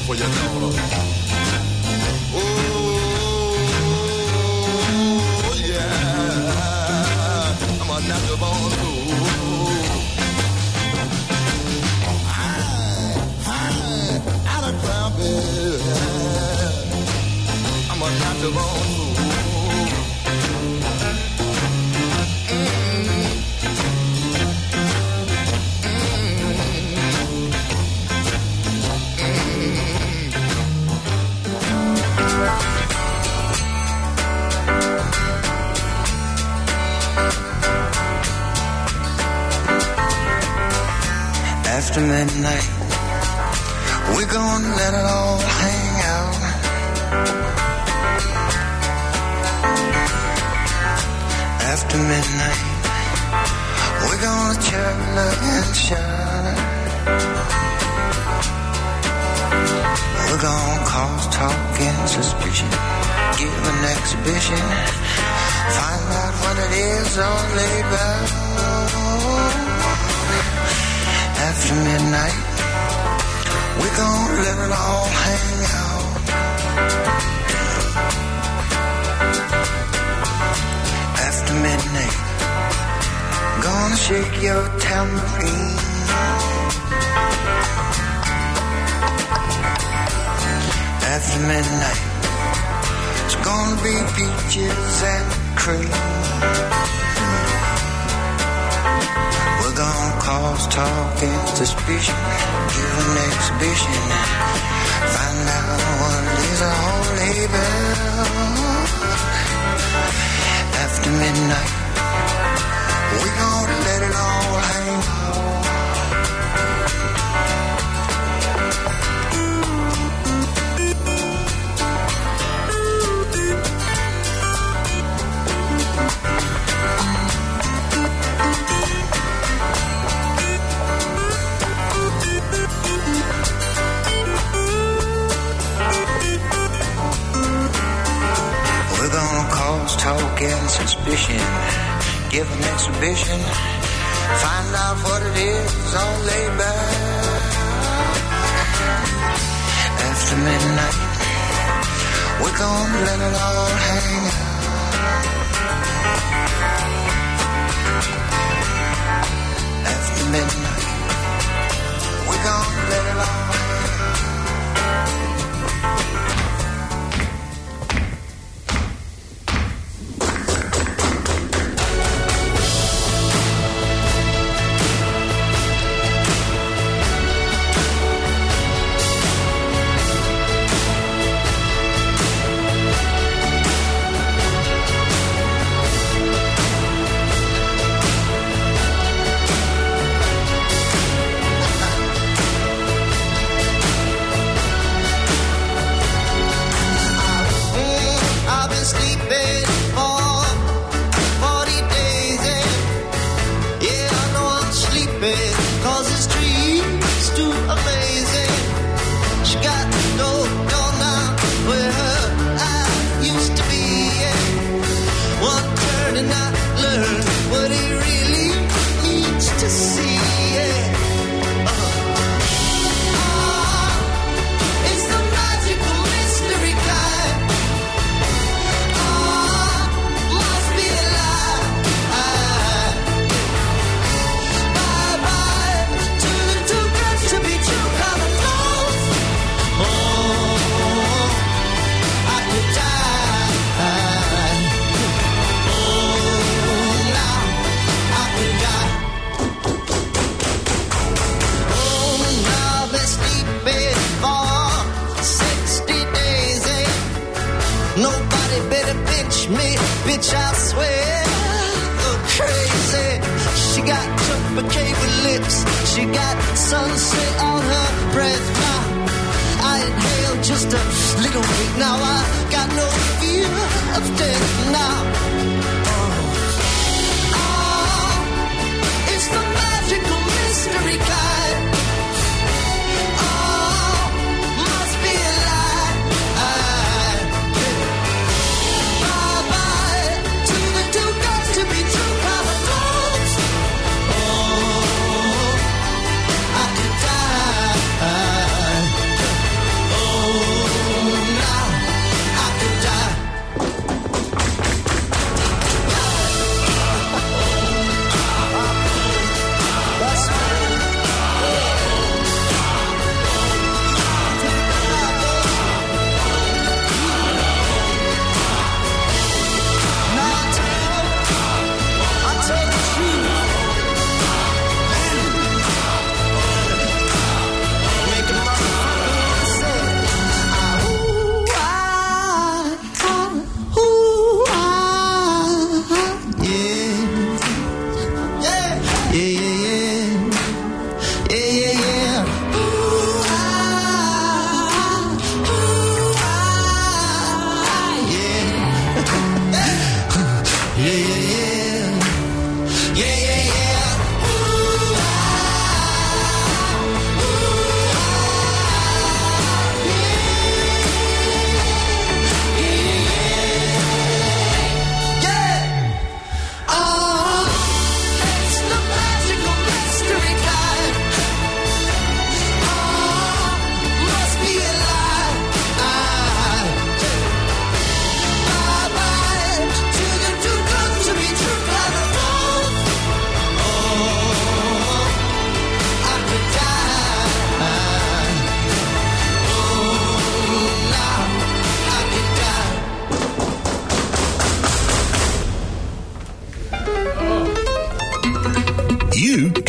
for your daughter. Oh, yeah, I'm a natural born fool. I done found it. I'm a natural born fool. After midnight, we're gonna let it all hang out. After midnight, we're gonna chug and shine. We're gonna cause talk and suspicion, give an exhibition, find out what it is all about. After midnight, we're gonna let it all hang out. After midnight, gonna shake your tambourine. After midnight, it's gonna be peaches and cream. We're gonna cause talk and suspicion, give an exhibition, find out what it is all about. After midnight, we're gonna let it all hang out. Talk and suspicion, give an exhibition, find out what it is all laid back. After midnight, we're gonna let it all hang out. After midnight, we're gonna let it all hang out.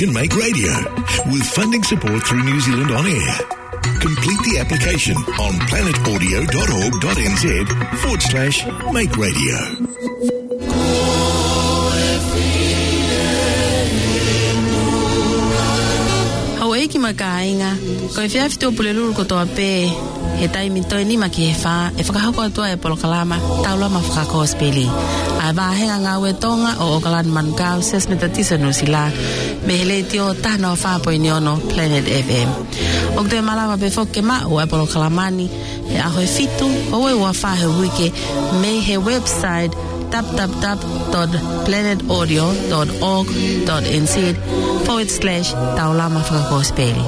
can make radio with funding support through New Zealand On Air. Complete the application on planetaudio.org.nz/make radio. Hawaii ki makainga, ko e whiawhi tō puleluru ko tō pē, he taimi toi ni maki he wha, e whakahako atua e polokalama, taula ma whakako speli. A wāhenga ngā ue tonga o Auckland Mankau, Sesmeta Tisanu sila, me he leitio tahna o whāpoi ni ono Planet FM. O te malama pe whoke ma o e polokalamani, e aho e fitu, o e ua whahe wike, me he website, www.planetaudio.org.nz/taulama whakakospeli.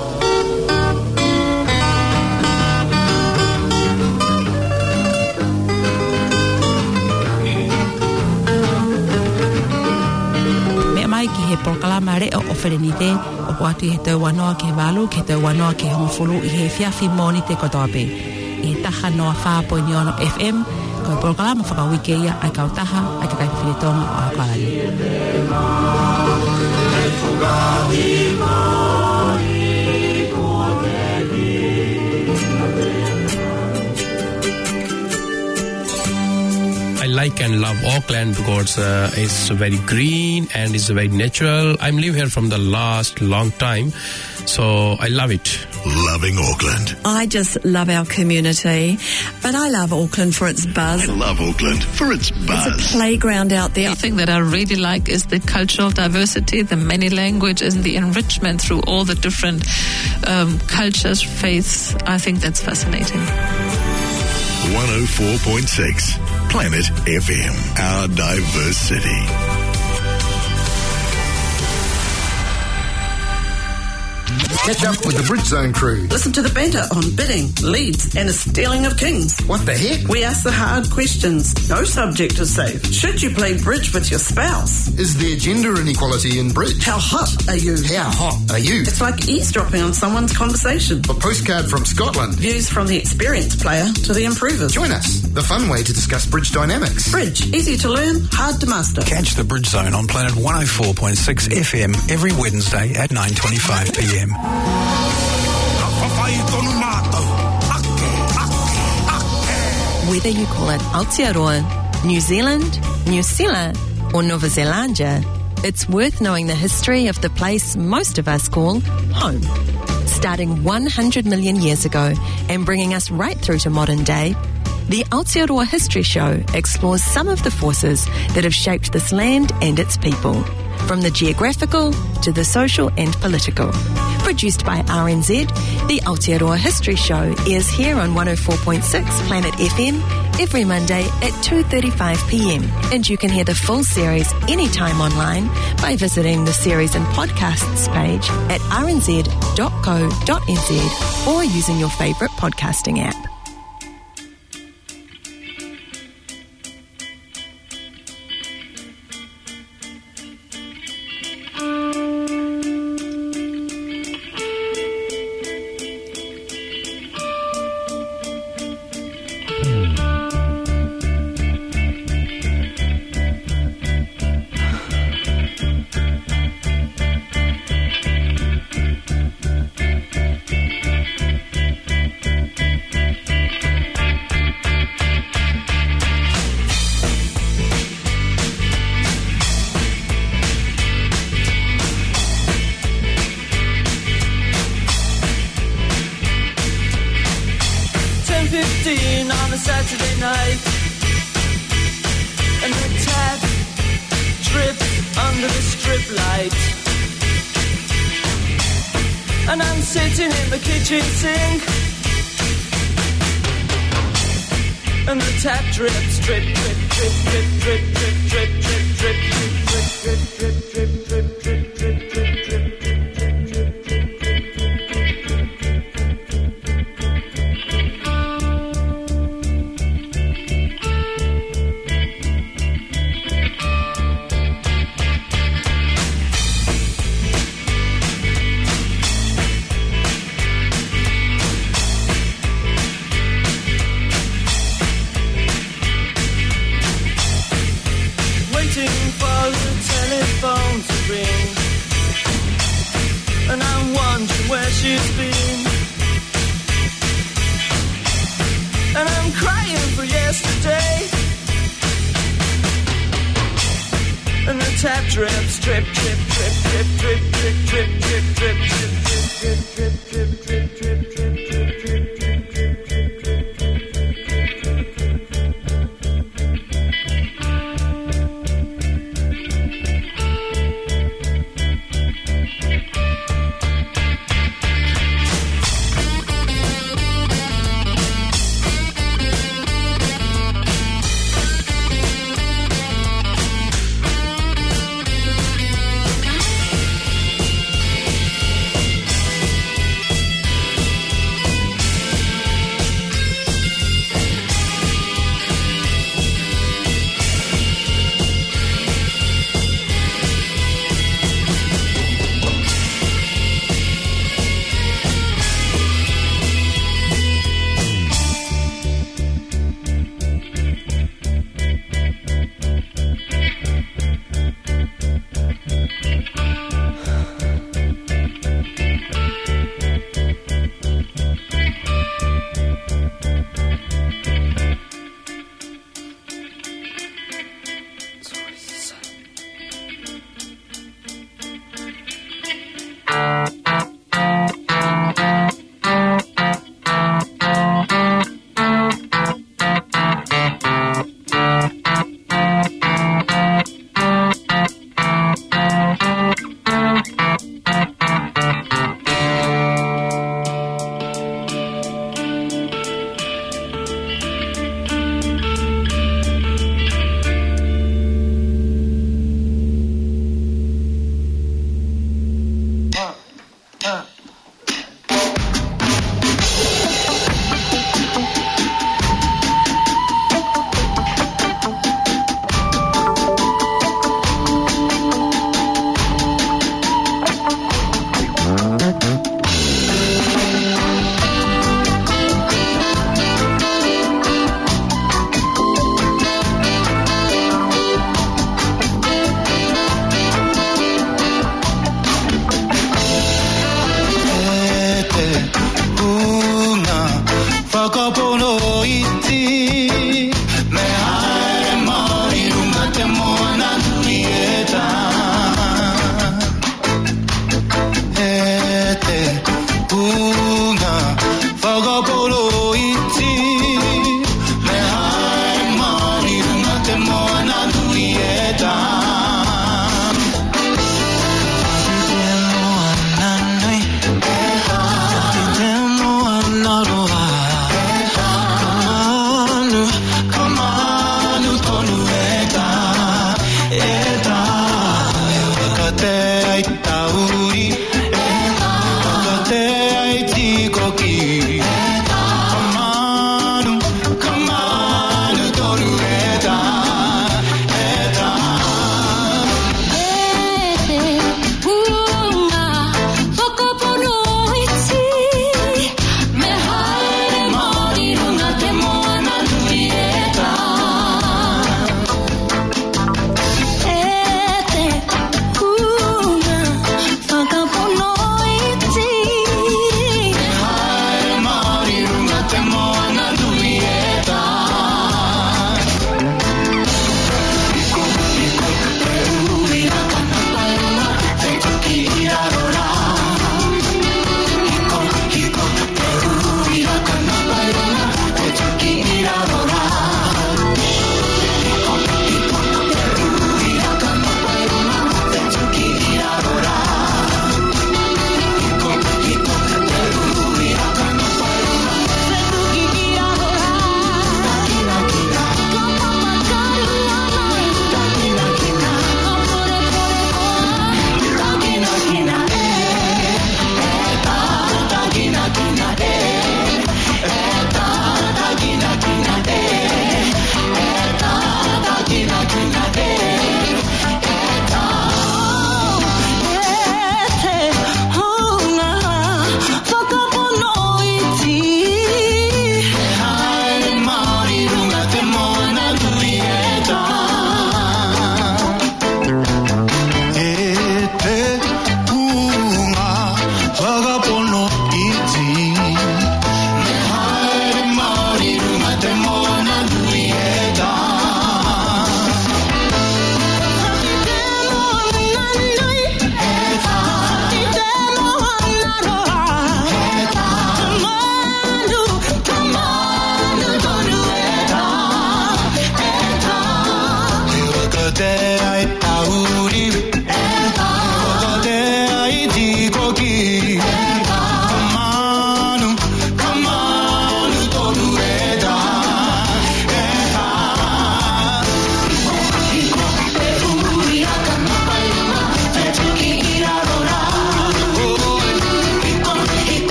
Me mai ki he polokalama re o wherenite, o kuatu he tau wanoa ke walu, ke tau wanoa ke hongfulu i he whiawhi mōni te kotoape. I he taha noa whāpoi ni ono FM, ko e polokalama whakawike ia ai kautaha ai ka kaiwhiretonga o Akalani. I like and love Auckland because it's very green and it's very natural. I'm living here from the last long time, so I love it. Loving Auckland. I just love our community, but I love Auckland for its buzz. I love Auckland for its buzz. It's a playground out there. The thing that I really like is the cultural diversity, the many languages, and the enrichment through all the different cultures, faiths. I think that's fascinating. 104.6 Planet FM, our diverse city. Catch up with the Bridge Zone crew. Listen to the banter on bidding, leads, and a stealing of kings. What the heck? We ask the hard questions. No subject is safe. Should you play bridge with your spouse? Is there gender inequality in bridge? How hot are you? How hot are you? It's like eavesdropping on someone's conversation. A postcard from Scotland. Views from the experienced player to the improvers. Join us. The fun way to discuss bridge dynamics. Bridge. Easy to learn, hard to master. Catch the Bridge Zone on Planet 104.6 FM every Wednesday at 9:25 p.m. Whether you call it Aotearoa, New Zealand, New Zealand, or Nova Zelandia, it's worth knowing the history of the place most of us call home. Starting 100 million years ago and bringing us right through to modern day, the Aotearoa History Show explores some of the forces that have shaped this land and its people, from the geographical to the social and political. Produced by RNZ, the Aotearoa History Show airs here on 104.6 Planet FM every Monday at 2:35 p.m. And you can hear the full series anytime online by visiting the series and podcasts page at rnz.co.nz or using your favourite podcasting app. On a Saturday night, and the tap drips under the strip light, and I'm sitting in the kitchen sink, and the tap drips, drip, drip, drip, drip, drip, drip, drip, drip, drip, drip, drip, drip, drip, drip, drip, drip, drip, drip, drip. Waiting for the telephone to ring, trips, trip, trip, trip, trip, trip, trip, trip, trip, trip, trip, trip, trip, trip, trip, trip, trip, trip, trip.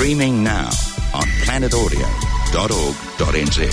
Streaming now on planetaudio.org.nz.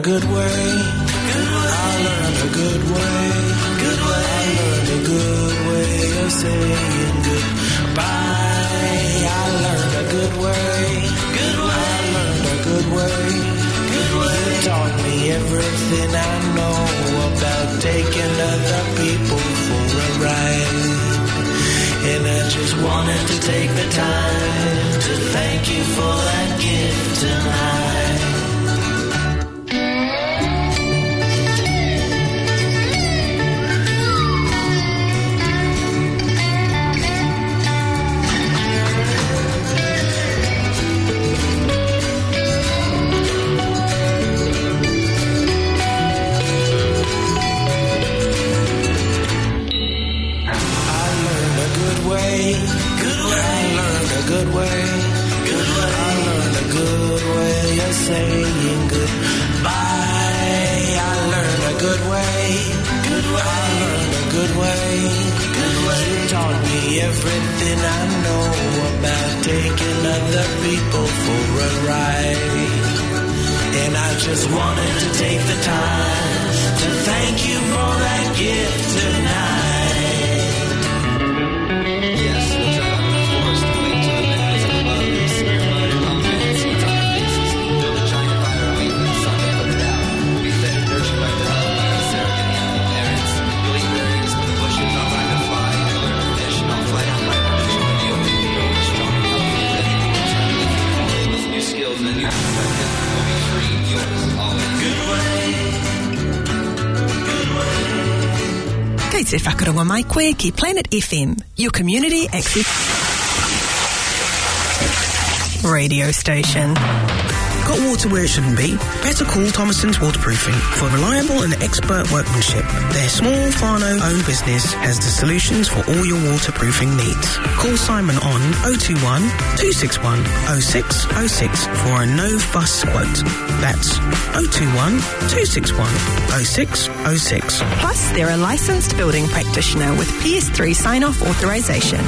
good way. I learned a good way. I learned a good way of saying goodbye. I learned a good way. I learned a good way. You taught me everything I know about taking other people for a ride. And I just wanted to take the time to thank you for that gift tonight. Good way. I learned a good way of saying goodbye. I learned a good way. I learned a good way. You taught me everything I know about taking other people for a ride. And I just wanted to take the time to thank you for that gift tonight. Kei te whakaronga mai koe ki Planet FM, your community access radio station. Got water where it shouldn't be? Better call Thomason's Waterproofing for reliable and expert workmanship. Their small, whānau-owned business has the solutions for all your waterproofing needs. Call Simon on 021 261 0606 for a no-fuss quote. That's 021 261 0606. Plus, they're a licensed building practitioner with PS3 sign-off authorisation.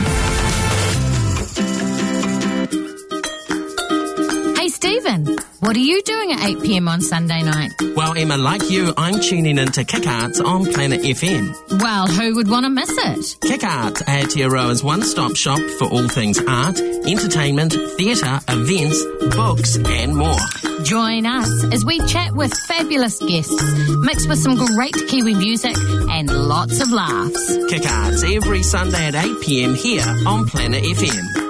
Stephen, what are you doing at 8 p.m. on Sunday night? Well, Emma, like you, I'm tuning into Kick Arts on Planet FM. Well, who would want to miss it? Kick Arts, Aotearoa's one-stop shop for all things art, entertainment, theatre, events, books and more. Join us as we chat with fabulous guests, mixed with some great Kiwi music and lots of laughs. Kick Arts every Sunday at 8 p.m. here on Planet FM.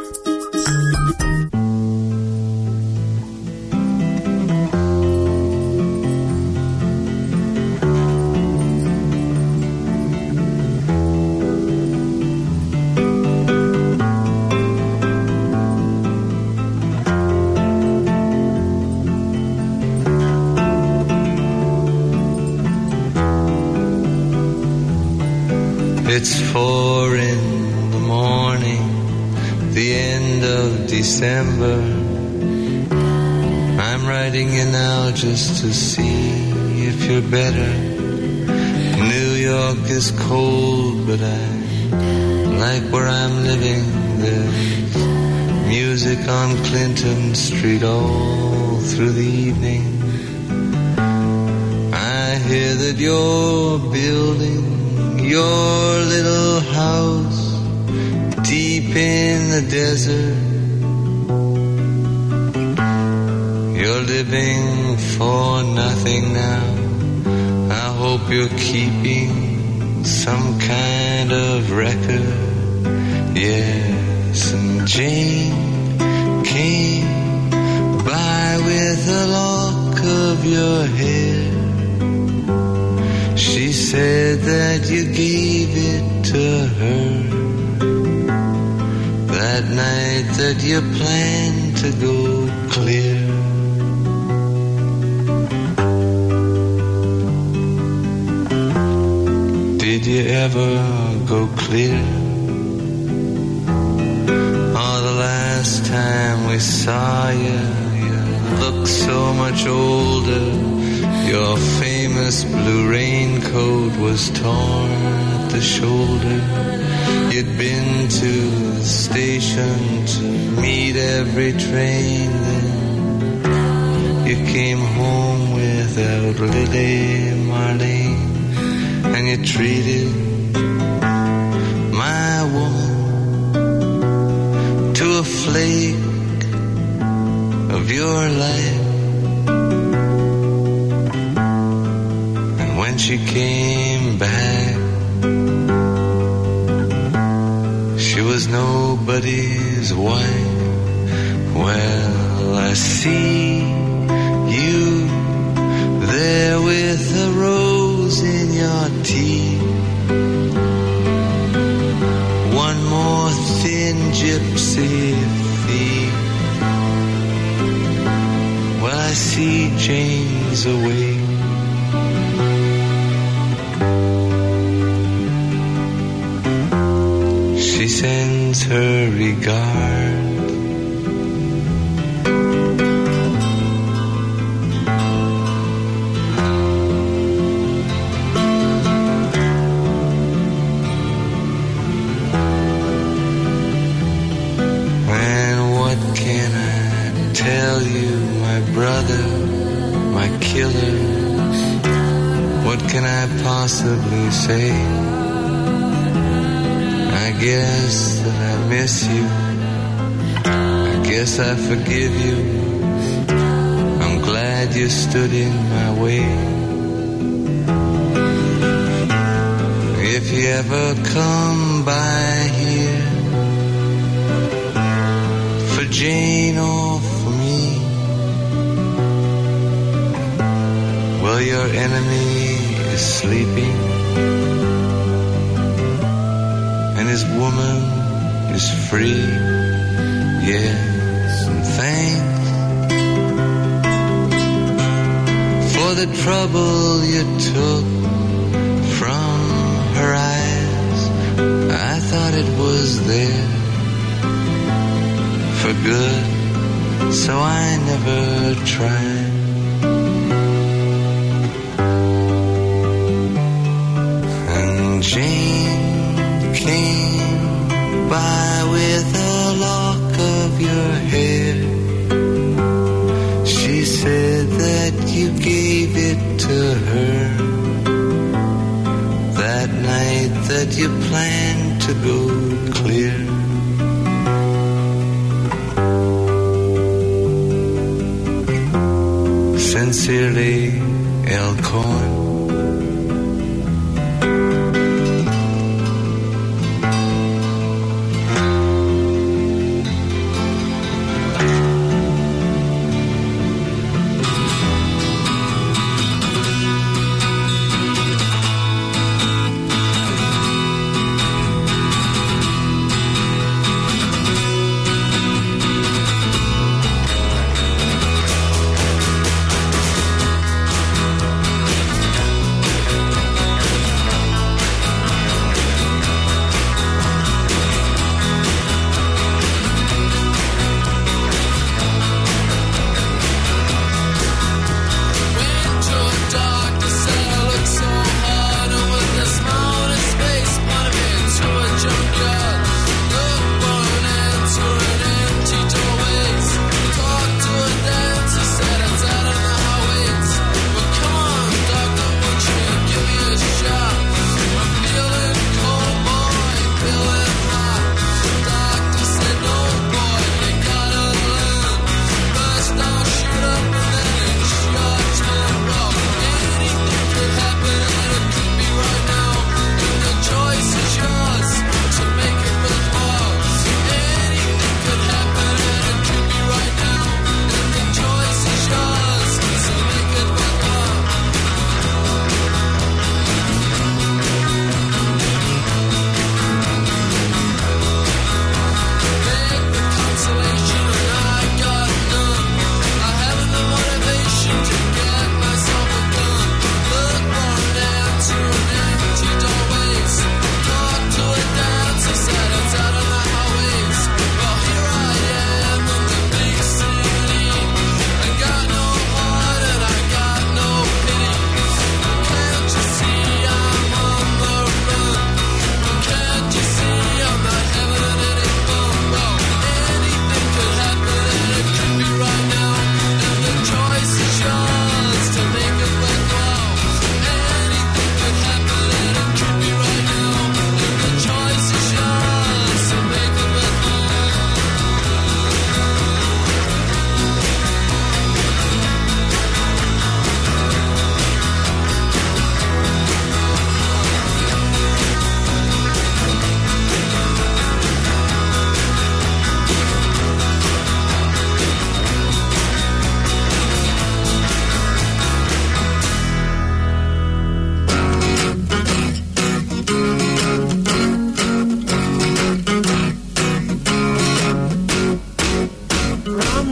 It's 4 in the morning, the end of December. I'm writing you now just to see if you're better. New York is cold, but I like where I'm living. There's music on Clinton Street all through the evening. I hear that you're building your little house deep in the desert. You're living for nothing now. I hope you're keeping some kind of record. Yes, and Jane came by with a lock of your hair. She said that you gave it to her that night that you planned to go clear. Did you ever go clear? Oh, the last time we saw you, you looked so much older. Your famous blue raincoat was torn at the shoulder. You'd been to the station to meet every train then. You came home without Lily Marlene, and you treated my woman to a flake of your life. And when she came back, she was nobody's wife. Well, I see you there with a rose in your teeth. One more thin gypsy thief. Well, I see Jane's awake. She sends her regard. Possibly say, I guess that I miss you. I guess I forgive you. I'm glad you stood in my way. If you ever come by here for Jane or for me, well, your enemy is sleeping, and his woman is free. Yes, and thanks for the trouble you took from her eyes. I thought it was there for good, so I never tried. Jane came by with a lock of your hair. She said that you gave it to her that night that you planned to go clear. Sincerely, Elkhorn.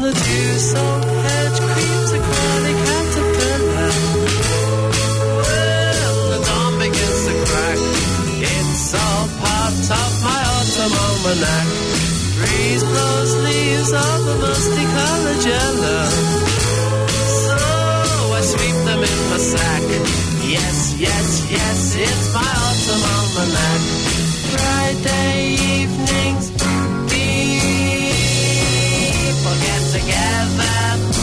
the dew-soaked hedge creeps a crawly caterpillar. When the dawn begins to crack, it's all part of my autumn almanac. Breeze blows leaves of the musty-colored yellow, so I sweep them in my sack. Yes, yes, yes, it's my autumn almanac. Friday evenings, people get together,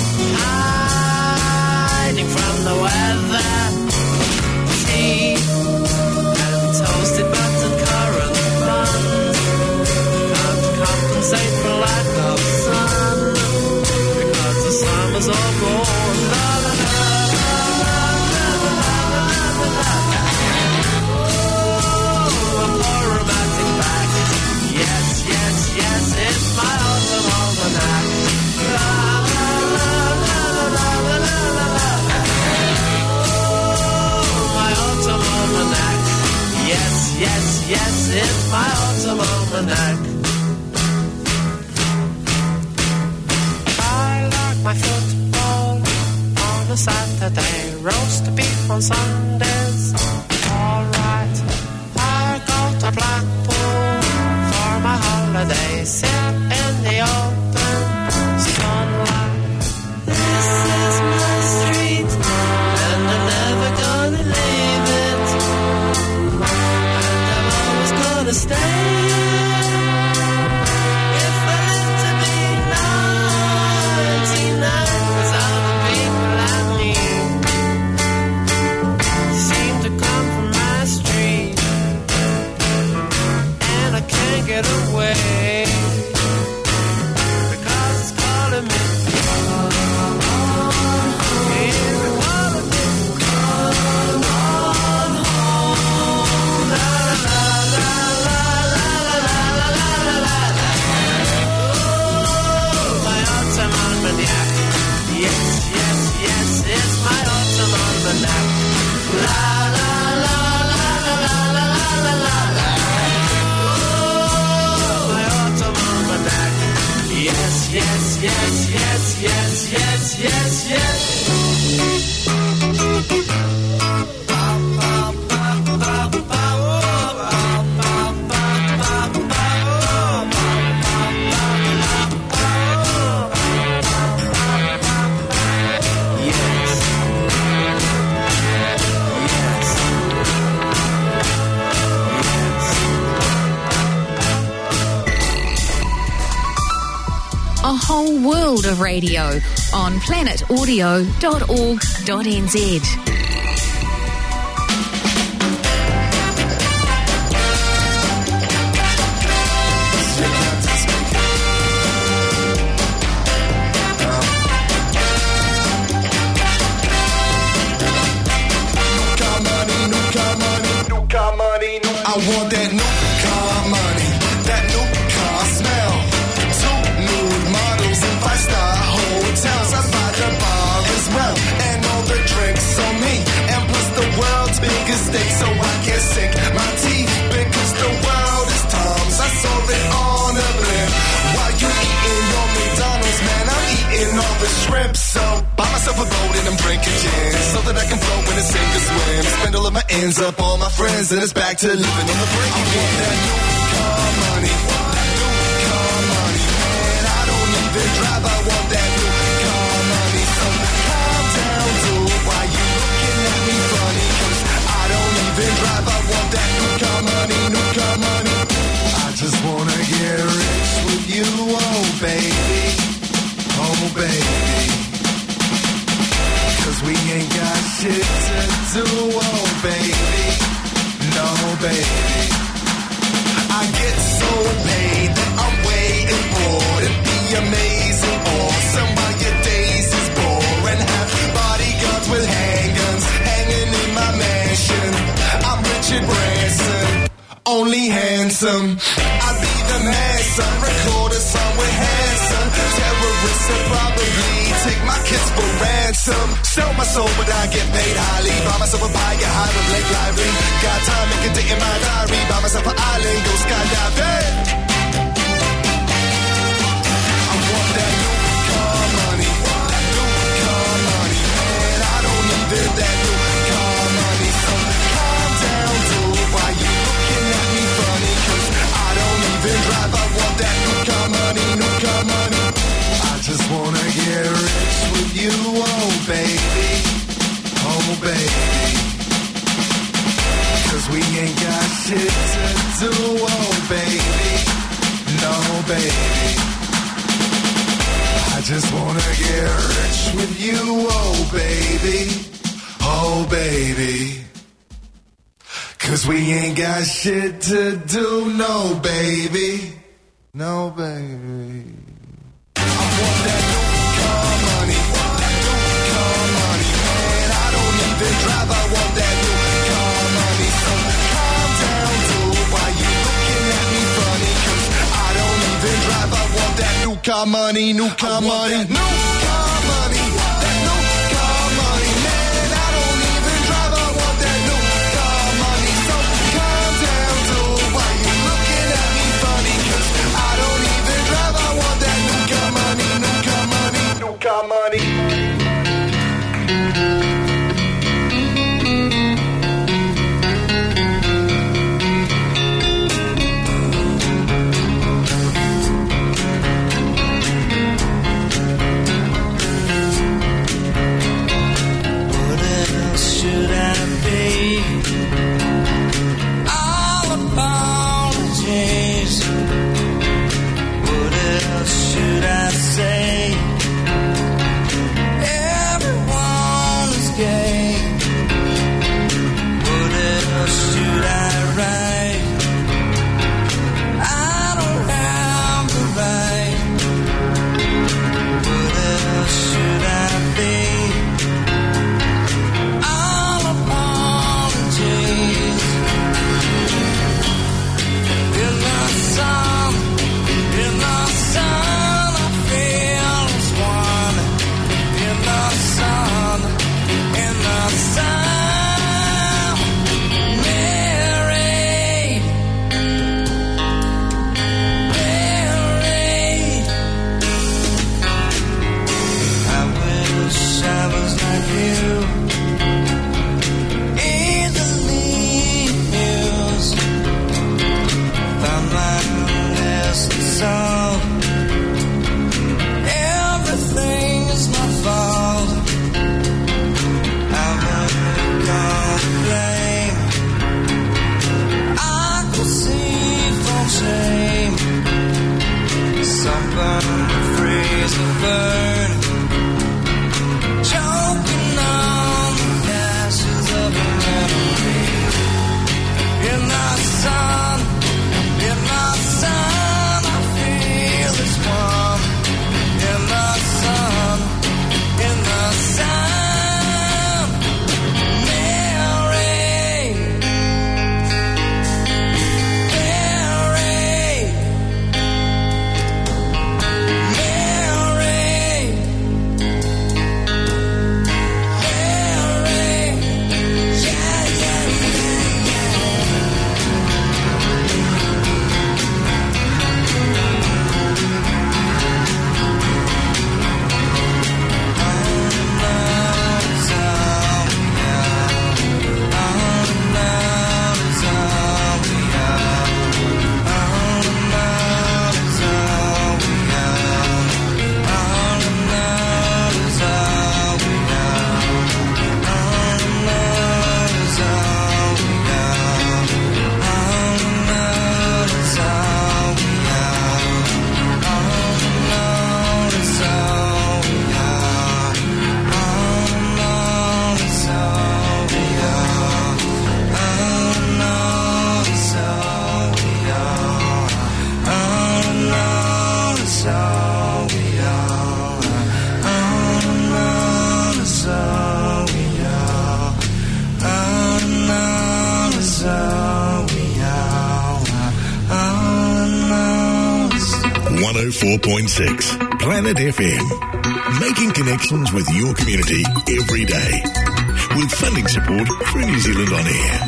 hiding from the weather. Tea and toasted buttered currant buns can't compensate for lack of sun, because the summer's all gone. La, la, la, la, la, la, la, la, la, la. Oh, a more romantic back. Yes, yes, yes, it's my autumn almanac. La, la, la, la, la, la, la, la, la. Oh, my autumn almanac. Yes, yes, yes, it's my autumn almanac. I like my football on a Saturday, roast beef on Sundays. Alright, I go to Blackpool for my holiday, sit in the open sunlight. This is my street, and I'm never gonna leave it, and I'm always gonna stay. If I live to be 99, 'cause all the people I meet seem to come from my street, and I can't get away, because it's calling me. It's calling me. Come on home. La la la la la la la la la la. Oh, my autumn almanac. Yes, yes, yes, it's my autumn almanac. La la la la la la la la la la. Oh, my autumn almanac. Yes, yes, yes, yes, yes, yes, yes, yes. A whole world of radio on planetaudio.org.nz. I want that new car money, that new car smell. 2 nude models in 5-star hotels. I buy the bar as well, and all the drinks on me. And plus the world's biggest steak, so I can sink my teeth, because the world is Tom's. I saw it on a blimp. While you eating your McDonald's, man, I'm eating all the shrimp. So buy myself a boat and I'm drinking gin, so that I can float when it's sink or swim. Spend all of my ends up all my friends, and it's back to living on the brink again. I want that new car money, that new car money, man. I don't even drive, I want that new car money. So calm down, dude, why you looking at me funny? 'Cause I don't even drive, I want that new car money, new car money. I just wanna get rich with you, oh baby, oh baby. 'Cause we ain't got shit to do, oh baby, no baby. I get so paid that I'm waiting for to be amazing, awesome, while your days is boring. Have bodyguards with handguns hanging in my mansion. I'm Richard Branson, only handsome. I be the man, son, record a song with handsome. Terrorists will probably take my kids for ransom. Sell my soul, but I get paid highly. Buy myself a pie, get high with Blake Lively. Got time, make a date in my diary. Buy myself an island, go skydiving. I want that new car baby. Oh, baby. 'Cause we ain't got shit to do, oh, baby. No, baby. I just wanna get rich with you, oh, baby. Oh, baby. 'Cause we ain't got shit to do, no, baby. No, baby. I want that new car money, that new car money, man. I don't even drive, I want that new car money. So calm down, dude, why you looking at me funny? 'Cause I don't even drive, I want that new car money, new car money, new car money, that new car money, man. I don't even drive, I want that new car money. So calm down, dude, why you looking at me funny? 'Cause I don't even drive, I want that new car money, new car money, new car money. Should I be? All apologies. What else should I say? Everyone is gay. What else should I write? I don't have the right. What else should I be? Planet FM, making connections with your community every day, with funding support through New Zealand On Air.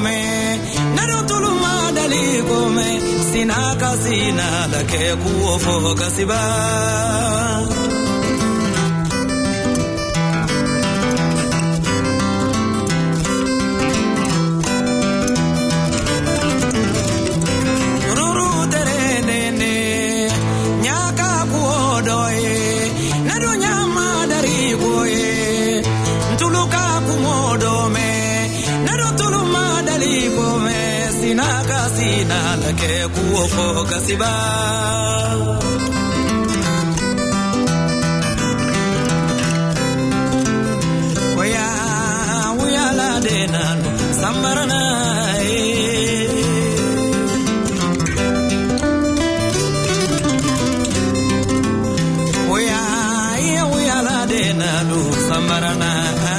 me nado tuluma dali gome sinaka sina da ke kuofo kasiba ke kuofo kasiba oya la de nanu sambarana oya la de nanu sambarana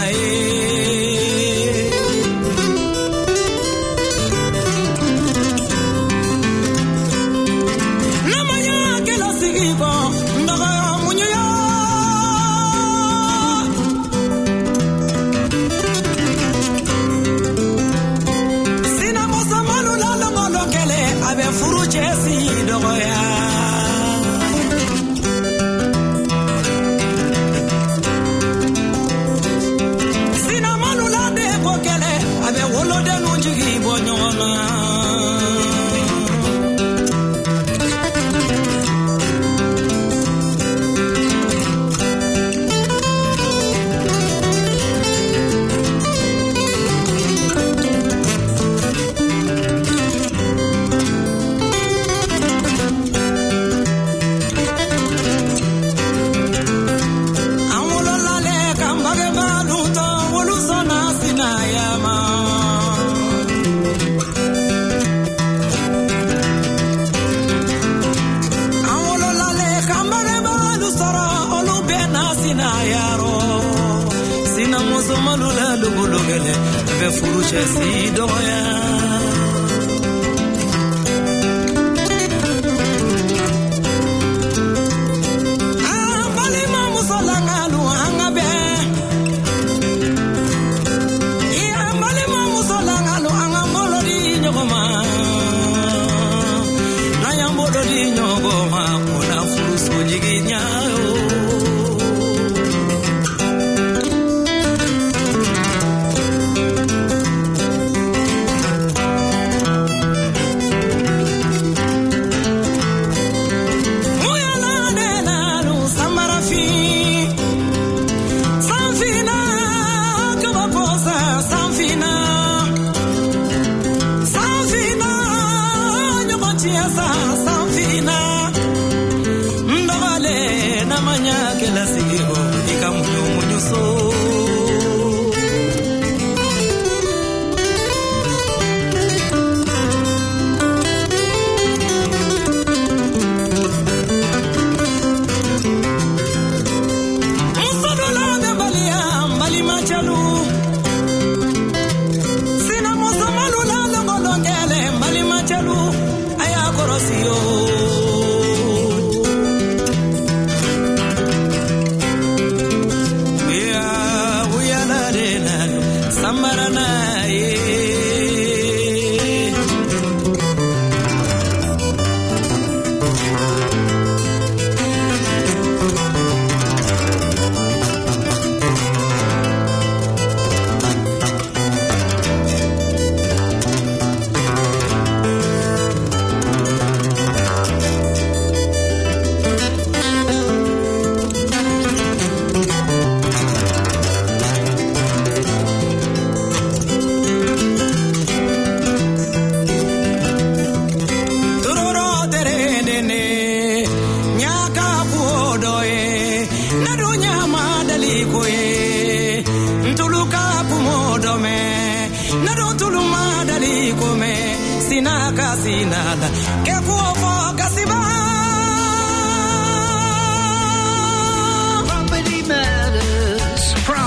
furuche si doya balima musalanga lu angabe ya balima musalanga lu angambolo di nyogoma na yambolo di nyogoma kuna furusu jiginya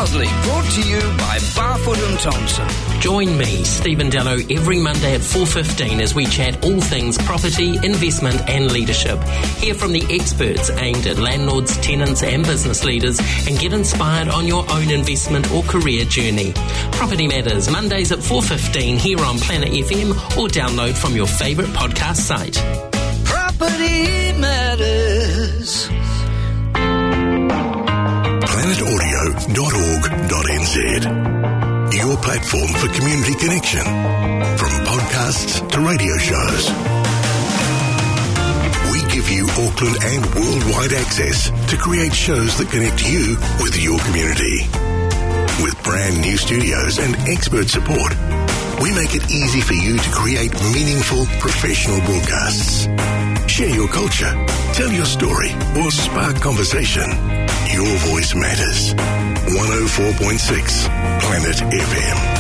Proudly brought to you by Barfoot and Thompson. Join me, Stephen Dello, every Monday at 4:15 as we chat all things property, investment and leadership. Hear from the experts aimed at landlords, tenants and business leaders and get inspired on your own investment or career journey. Property Matters, Mondays at 4:15 here on Planet FM or download from your favourite podcast site. Property Matters. planetaudio.org.nz. Your platform for community connection. From podcasts to radio shows. We give you Auckland and worldwide access to create shows that connect you with your community. With brand new studios and expert support, we make it easy for you to create meaningful professional broadcasts. Share your culture, tell your story, or spark conversation. Your voice matters. 104.6 Planet FM.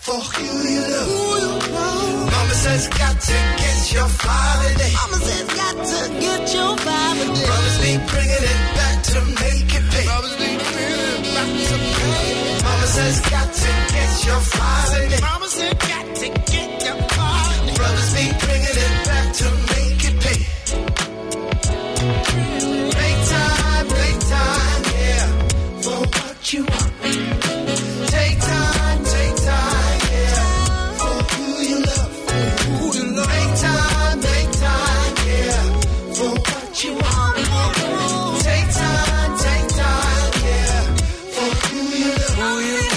for who you love. Mama says got to get your fire today. Mama says got to get your fire today. Brothers be bringing it back to make it pay. Brothers be bringing it back to pay. Mama says got to get your fire today. Mama says got to get your fire today. Brothers be bringing it back to make it pay. Make time, yeah, for what you want. Take time, yeah, for who you love. Make time, yeah, for what you want. Take time, yeah, for who you love.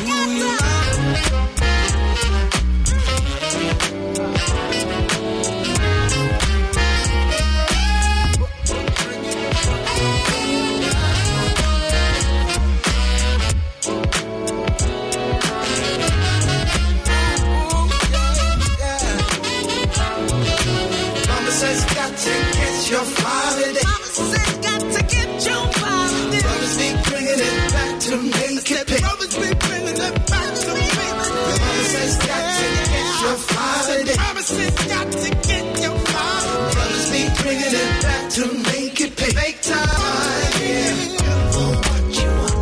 Says got to get your fire today. Mama says got to get your fire today. Brothers be bringing it back to make it pay. Brothers be bringing it back to make it pay. Mama says got to get your fire today. Mama says got to get your fire. Brothers be bringing it back to make it pay. Make time, yeah, for what you want.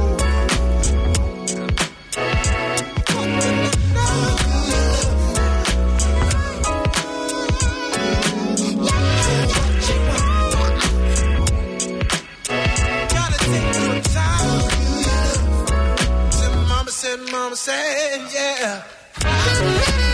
Mama said, yeah.